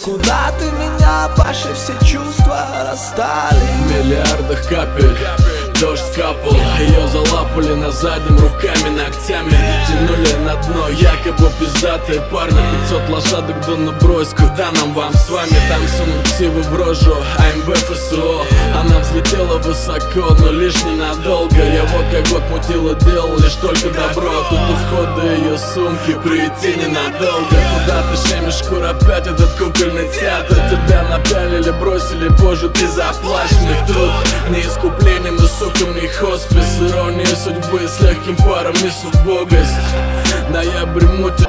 куда ты меня, Паша, все чувства расстали. В миллиардах капель дождь капал, ее залапали на заднем руками, ногтями тянули на дно, якобы пиздатые парни. 500 лошадок да набрось, куда нам вам с вами? Там сунут ксивы в рожу, АМБ ФСО. Она взлетела высоко, но лишь ненадолго. Я вот как год мутила, делал лишь только добро. Тут у входа ее сумки, прийти ненадолго. Куда ты щемишь шкуру, опять этот кукольный театр? Тебя напялили, бросили, позже ты заплачь. Мне труд не искупление, мы сукам не хоспис. Ирония судьбы с легким паром несу убогость. Ноябрь мутит.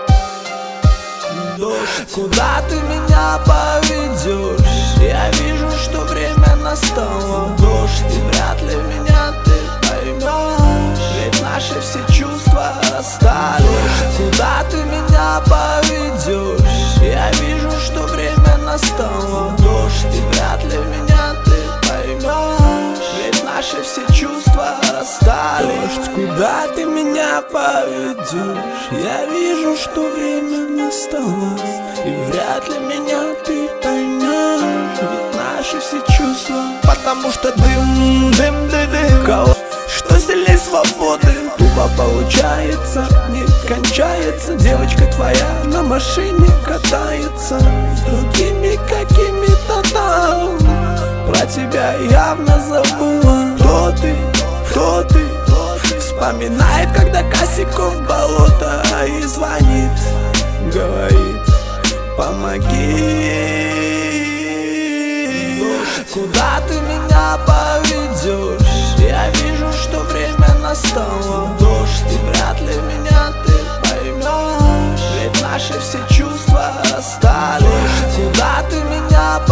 Дождь, куда ты меня поведешь? Я вижу, что время настало. Дождь, и вряд ли меня ты поймешь, ведь наши все чувства расстались. Дождь, куда ты меня поведешь? Я вижу, что время настало. Дождь, и вряд ли меня ты поймешь, ведь наши все чувства расстались. Дождь, куда ты меня поведешь? Я вижу, что время настало, и вряд ли меня ты поймешь, ведь наши все чувства. Потому что дым, дым, дым, дым. Что сильней свободы? Тупо получается, не кончается. Девочка твоя на машине катается с другими какими-то там. Про тебя явно забыла. Кто ты? Кто ты? Вспоминает, когда косяков болото, и звонит, говорит: помоги. Куда ты меня поведешь? Я вижу, что время настало.